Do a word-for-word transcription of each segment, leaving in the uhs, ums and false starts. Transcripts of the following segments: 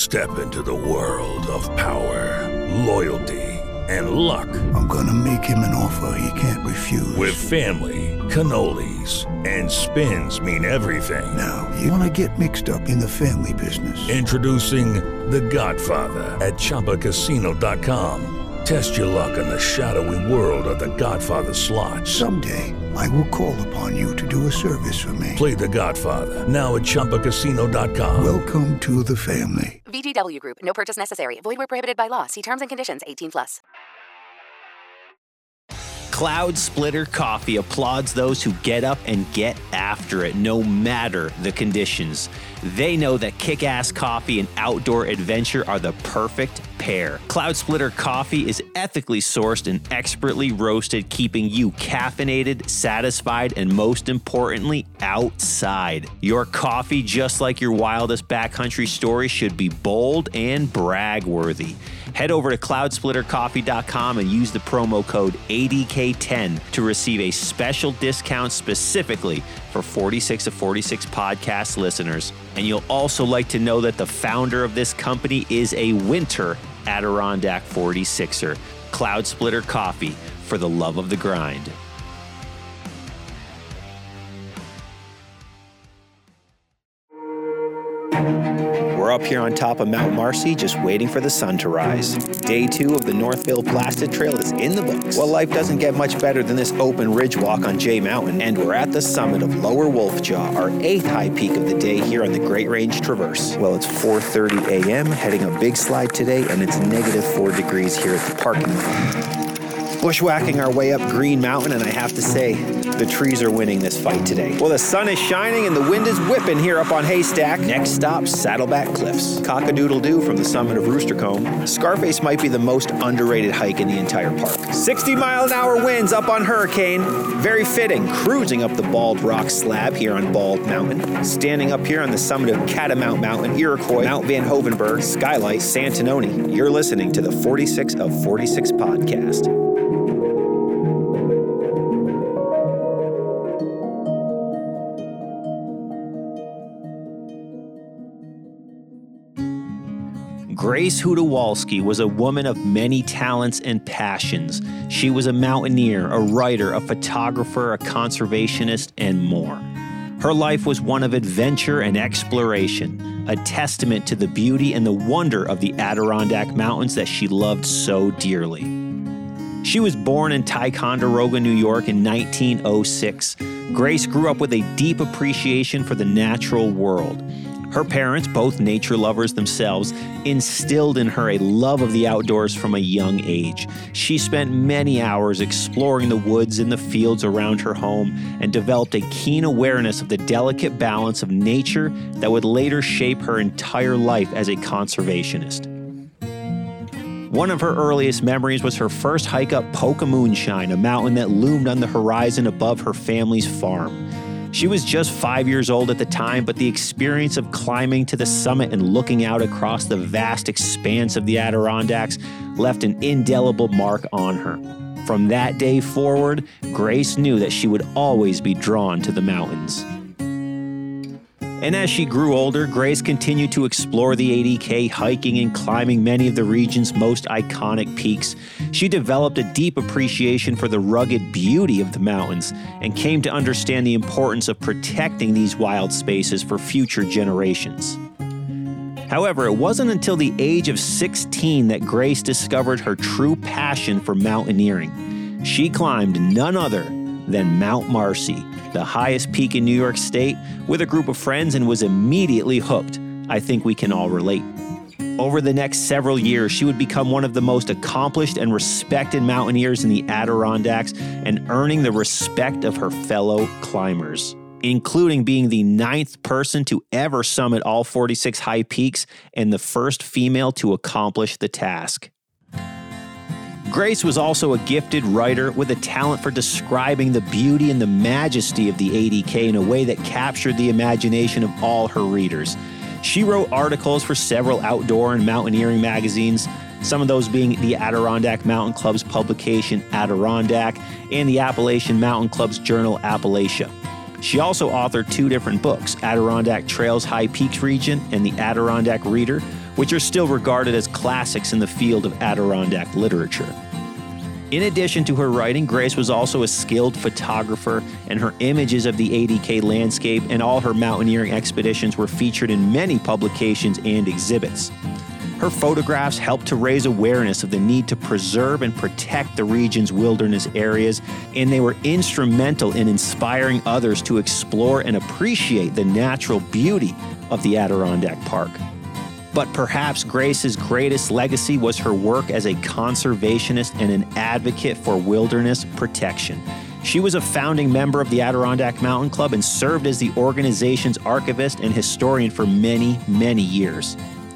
Step into the world of power, loyalty, and luck. I'm gonna make him an offer he can't refuse. With family, cannolis, and spins mean everything. Now, you wanna get mixed up in the family business. Introducing The Godfather at Chumba Casino dot com. Test your luck in the shadowy world of The Godfather slot. Someday, I will call upon you to do a service for me. Play The Godfather, now at Chumba Casino dot com. Welcome to the family. V G W Group. No purchase necessary. Void where prohibited by law. See terms and conditions. eighteen plus. Cloud Splitter Coffee applauds those who get up and get after it, no matter the conditions. They know that kick-ass coffee and outdoor adventure are the perfect pair. Cloud Splitter Coffee is ethically sourced and expertly roasted, keeping you caffeinated, satisfied, and most importantly, outside. Your coffee, just like your wildest backcountry story, should be bold and brag-worthy. Head over to cloud splitter coffee dot com and use the promo code A D K ten to receive a special discount specifically for forty-six to forty-six podcast listeners. And you'll also like to know that the founder of this company is a winter Adirondack forty-sixer. Cloud Splitter Coffee, for the love of the grind. We're up here on top of Mount Marcy, just waiting for the sun to rise. Day two of the Northville Blasted Trail is in the books. Well, life doesn't get much better than this open ridge walk on Jay Mountain, and we're at the summit of Lower Wolfjaw, our eighth high peak of the day here on the Great Range Traverse. Well, it's four thirty a.m., heading a big slide today, and it's negative four degrees here at the parking lot. Bushwhacking our way up Green Mountain, and I have to say, the trees are winning this fight today. Well, the sun is shining and the wind is whipping here up on Haystack. Next stop, Saddleback Cliffs. Cock-a-doodle-doo from the summit of Rooster Comb. Scarface might be the most underrated hike in the entire park. sixty mile an hour winds up on Hurricane. Very fitting, cruising up the Bald Rock slab here on Bald Mountain. Standing up here on the summit of Catamount Mountain, Iroquois, Mount Van Hovenberg, Skylight, Santanoni. You're listening to the forty-six of forty-six podcast. Grace Hudawalski was a woman of many talents and passions. She was a mountaineer, a writer, a photographer, a conservationist, and more. Her life was one of adventure and exploration, a testament to the beauty and the wonder of the Adirondack Mountains that she loved so dearly. She was born in Ticonderoga, New York in nineteen oh six. Grace grew up with a deep appreciation for the natural world. Her parents, both nature lovers themselves, instilled in her a love of the outdoors from a young age. She spent many hours exploring the woods and the fields around her home and developed a keen awareness of the delicate balance of nature that would later shape her entire life as a conservationist. One of her earliest memories was her first hike up Poca Moonshine, a mountain that loomed on the horizon above her family's farm. She was just five years old at the time, but the experience of climbing to the summit and looking out across the vast expanse of the Adirondacks left an indelible mark on her. From that day forward, Grace knew that she would always be drawn to the mountains. And as she grew older, Grace continued to explore the A D K, hiking and climbing many of the region's most iconic peaks. She developed a deep appreciation for the rugged beauty of the mountains and came to understand the importance of protecting these wild spaces for future generations. However, it wasn't until the age of sixteen that Grace discovered her true passion for mountaineering. She climbed none other than Mount Marcy, the highest peak in New York State, with a group of friends and was immediately hooked. I think we can all relate. Over the next several years, she would become one of the most accomplished and respected mountaineers in the Adirondacks and earning the respect of her fellow climbers, including being the ninth person to ever summit all forty-six high peaks and the first female to accomplish the task. Grace was also a gifted writer with a talent for describing the beauty and the majesty of the A D K in a way that captured the imagination of all her readers. She wrote articles for several outdoor and mountaineering magazines, some of those being the Adirondack Mountain Club's publication Adirondack and the Appalachian Mountain Club's journal Appalachia. She also authored two different books, Adirondack Trails High Peaks Region and the Adirondack Reader, which are still regarded as classics in the field of Adirondack literature. In addition to her writing, Grace was also a skilled photographer, and her images of the A D K landscape and all her mountaineering expeditions were featured in many publications and exhibits. Her photographs helped to raise awareness of the need to preserve and protect the region's wilderness areas, and they were instrumental in inspiring others to explore and appreciate the natural beauty of the Adirondack Park. But perhaps Grace's greatest legacy was her work as a conservationist and an advocate for wilderness protection. She was a founding member of the Adirondack Mountain Club and served as the organization's archivist and historian for many, many years.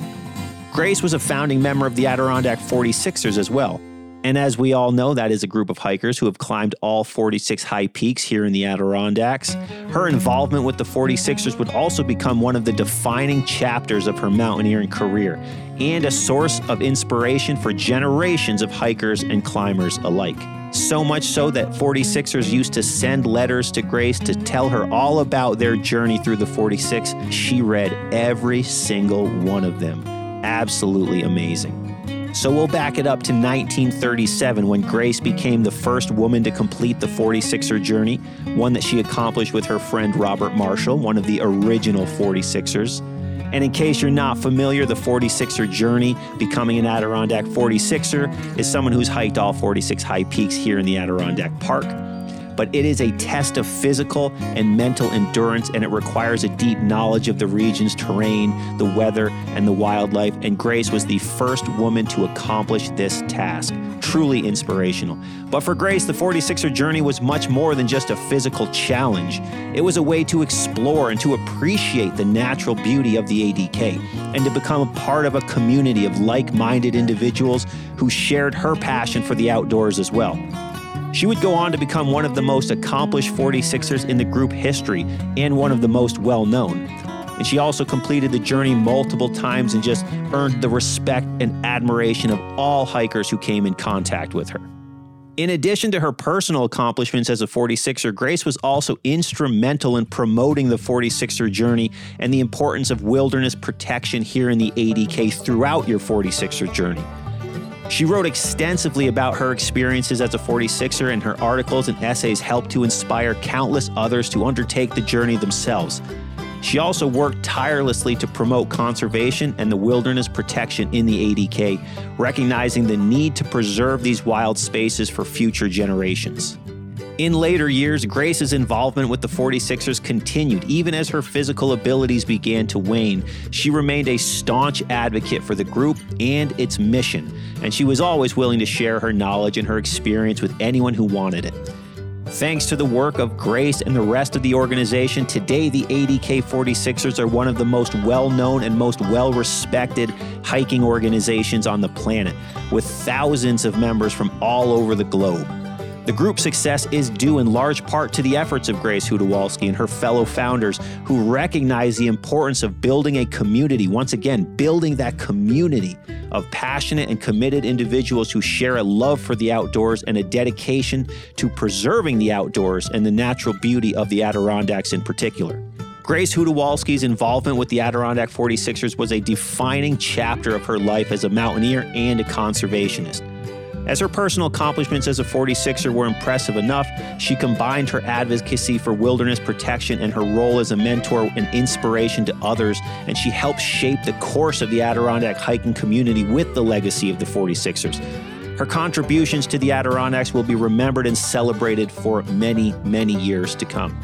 Grace was a founding member of the Adirondack forty-sixers as well. And as we all know, that is a group of hikers who have climbed all forty-six high peaks here in the Adirondacks. Her involvement with the forty-sixers would also become one of the defining chapters of her mountaineering career and a source of inspiration for generations of hikers and climbers alike. So much so that forty-sixers used to send letters to Grace to tell her all about their journey through the forty-six. She read every single one of them. Absolutely amazing. So we'll back it up to nineteen thirty-seven when Grace became the first woman to complete the forty-sixer journey, one that she accomplished with her friend Robert Marshall, one of the original forty-sixers. And in case you're not familiar, the forty-sixer journey, becoming an Adirondack forty-sixer, is someone who's hiked all forty-six high peaks here in the Adirondack Park. But it is a test of physical and mental endurance, and it requires a deep knowledge of the region's terrain, the weather, and the wildlife, and Grace was the first woman to accomplish this task. Truly inspirational. But for Grace, the forty-sixer journey was much more than just a physical challenge. It was a way to explore and to appreciate the natural beauty of the A D K, and to become a part of a community of like-minded individuals who shared her passion for the outdoors as well. She would go on to become one of the most accomplished forty-sixers in the group history and one of the most well-known. And she also completed the journey multiple times and just earned the respect and admiration of all hikers who came in contact with her. In addition to her personal accomplishments as a forty-sixer, Grace was also instrumental in promoting the forty-sixer journey and the importance of wilderness protection here in the A D K throughout your forty-sixer journey. She wrote extensively about her experiences as a forty-sixer, and her articles and essays helped to inspire countless others to undertake the journey themselves. She also worked tirelessly to promote conservation and the wilderness protection in the A D K, recognizing the need to preserve these wild spaces for future generations. In later years, Grace's involvement with the forty-sixers continued. Even as her physical abilities began to wane, she remained a staunch advocate for the group and its mission, and she was always willing to share her knowledge and her experience with anyone who wanted it. Thanks to the work of Grace and the rest of the organization, today the A D K forty-sixers are one of the most well-known and most well-respected hiking organizations on the planet, with thousands of members from all over the globe. The group's success is due in large part to the efforts of Grace Hudawalski and her fellow founders, who recognize the importance of building a community, once again, building that community of passionate and committed individuals who share a love for the outdoors and a dedication to preserving the outdoors and the natural beauty of the Adirondacks in particular. Grace Hudawalski's involvement with the Adirondack forty-sixers was a defining chapter of her life as a mountaineer and a conservationist. As her personal accomplishments as a forty-sixer were impressive enough, she combined her advocacy for wilderness protection and her role as a mentor and inspiration to others, and she helped shape the course of the Adirondack hiking community with the legacy of the forty-sixers. Her contributions to the Adirondacks will be remembered and celebrated for many, many years to come.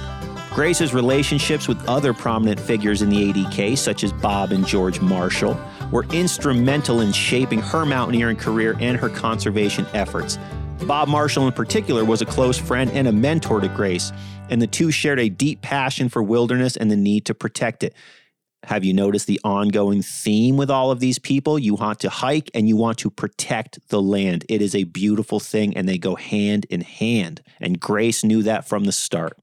Grace's relationships with other prominent figures in the A D K, such as Bob and George Marshall, were instrumental in shaping her mountaineering career and her conservation efforts. Bob Marshall in particular was a close friend and a mentor to Grace, and the two shared a deep passion for wilderness and the need to protect it. Have you noticed the ongoing theme with all of these people? You want to hike and you want to protect the land. It is a beautiful thing, and they go hand in hand, and Grace knew that from the start.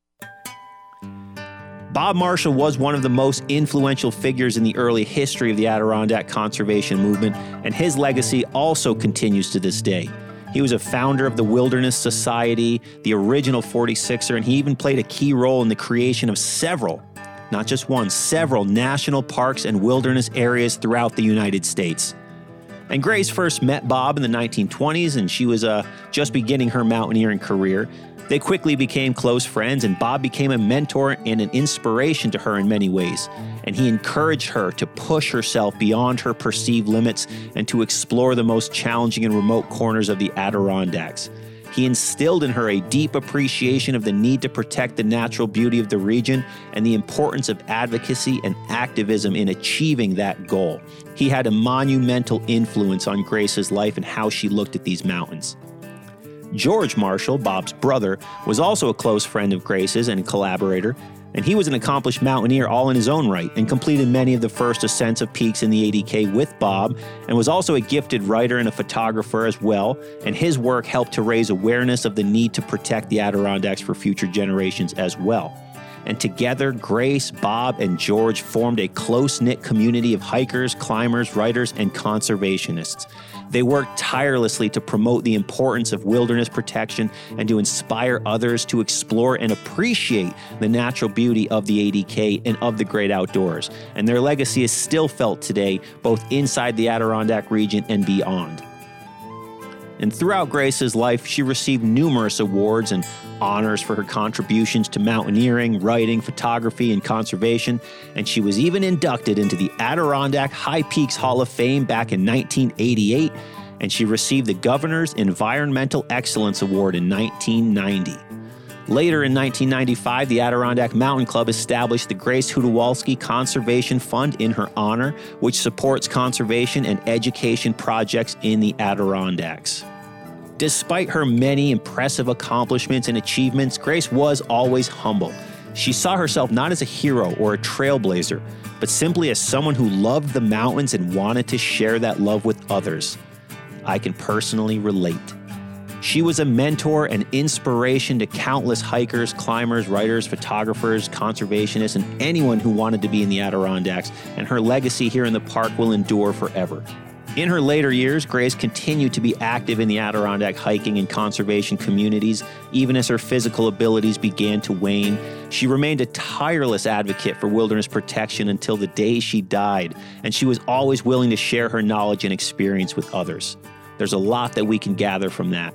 Bob Marshall was one of the most influential figures in the early history of the Adirondack conservation movement, and his legacy also continues to this day. He was a founder of the Wilderness Society, the original forty-sixer, and he even played a key role in the creation of several not just one, several national parks and wilderness areas throughout the United States. And Grace first met Bob in the nineteen twenties, and she was uh, just beginning her mountaineering career. They quickly became close friends, and Bob became a mentor and an inspiration to her in many ways. And he encouraged her to push herself beyond her perceived limits and to explore the most challenging and remote corners of the Adirondacks. He instilled in her a deep appreciation of the need to protect the natural beauty of the region and the importance of advocacy and activism in achieving that goal. He had a monumental influence on Grace's life and how she looked at these mountains. George Marshall, Bob's brother, was also a close friend of Grace's and a collaborator, and he was an accomplished mountaineer all in his own right and completed many of the first ascents of peaks in the A D K with Bob, and was also a gifted writer and a photographer as well, and his work helped to raise awareness of the need to protect the Adirondacks for future generations as well. And together, Grace, Bob, and George formed a close-knit community of hikers, climbers, writers, and conservationists. They worked tirelessly to promote the importance of wilderness protection and to inspire others to explore and appreciate the natural beauty of the A D K and of the great outdoors. And their legacy is still felt today, both inside the Adirondack region and beyond. And throughout Grace's life, she received numerous awards and honors for her contributions to mountaineering, writing, photography, and conservation, and she was even inducted into the Adirondack High Peaks Hall of Fame back in nineteen eighty-eight, and she received the Governor's Environmental Excellence Award in nineteen ninety. Later in nineteen ninety-five, the Adirondack Mountain Club established the Grace Hudowalski Conservation Fund in her honor, which supports conservation and education projects in the Adirondacks. Despite her many impressive accomplishments and achievements, Grace was always humble. She saw herself not as a hero or a trailblazer, but simply as someone who loved the mountains and wanted to share that love with others. I can personally relate. She was a mentor and inspiration to countless hikers, climbers, writers, photographers, conservationists, and anyone who wanted to be in the Adirondacks, and her legacy here in the park will endure forever. In her later years, Grace continued to be active in the Adirondack hiking and conservation communities, even as her physical abilities began to wane. She remained a tireless advocate for wilderness protection until the day she died, and she was always willing to share her knowledge and experience with others. There's a lot that we can gather from that.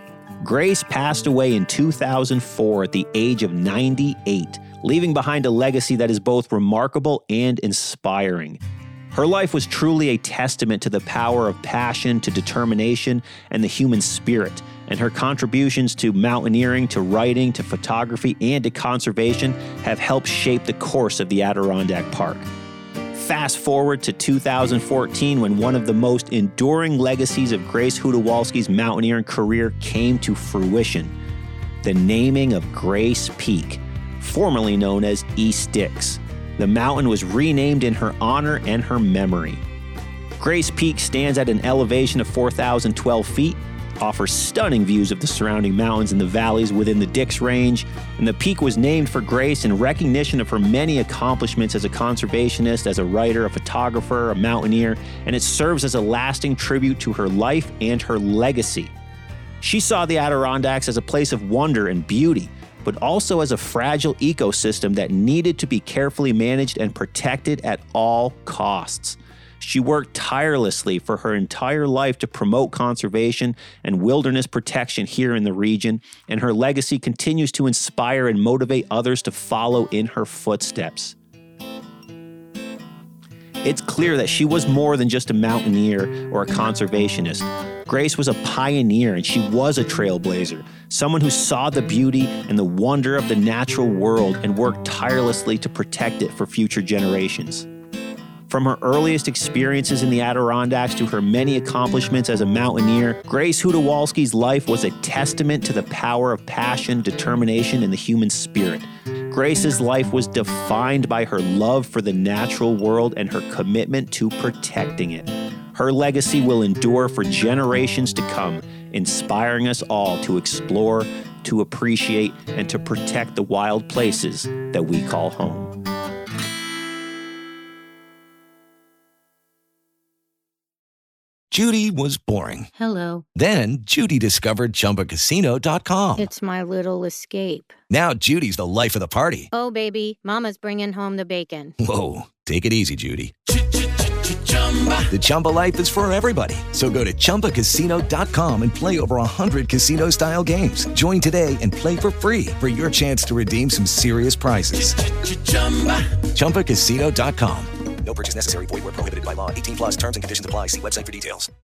Grace passed away in two thousand four at the age of ninety-eight, leaving behind a legacy that is both remarkable and inspiring. Her life was truly a testament to the power of passion, to determination, and the human spirit, and her contributions to mountaineering, to writing, to photography, and to conservation have helped shape the course of the Adirondack Park. Fast forward to two thousand fourteen, when one of the most enduring legacies of Grace Hudowalski's mountaineering career came to fruition: the naming of Grace Peak, formerly known as East Dix. The mountain was renamed in her honor and her memory. Grace Peak stands at an elevation of four thousand twelve feet, offers stunning views of the surrounding mountains and the valleys within the Dix Range, and the peak was named for Grace in recognition of her many accomplishments as a conservationist, as a writer, a photographer, a mountaineer, and it serves as a lasting tribute to her life and her legacy. She saw the Adirondacks as a place of wonder and beauty, but also as a fragile ecosystem that needed to be carefully managed and protected at all costs. She worked tirelessly for her entire life to promote conservation and wilderness protection here in the region, and her legacy continues to inspire and motivate others to follow in her footsteps. It's clear that she was more than just a mountaineer or a conservationist. Grace was a pioneer, and she was a trailblazer, someone who saw the beauty and the wonder of the natural world and worked tirelessly to protect it for future generations. From her earliest experiences in the Adirondacks to her many accomplishments as a mountaineer, Grace Hudowalski's life was a testament to the power of passion, determination, and the human spirit. Grace's life was defined by her love for the natural world and her commitment to protecting it. Her legacy will endure for generations to come, inspiring us all to explore, to appreciate, and to protect the wild places that we call home. Judy was boring. Hello. Then Judy discovered Chumba Casino dot com. It's my little escape. Now Judy's the life of the party. Oh, baby, mama's bringing home the bacon. Whoa, take it easy, Judy. The Chumba life is for everybody. So go to Chumba Casino dot com and play over one hundred casino-style games. Join today and play for free for your chance to redeem some serious prizes. Chumba Casino dot com. No purchase necessary. Void where prohibited by law. eighteen plus terms and conditions apply. See website for details.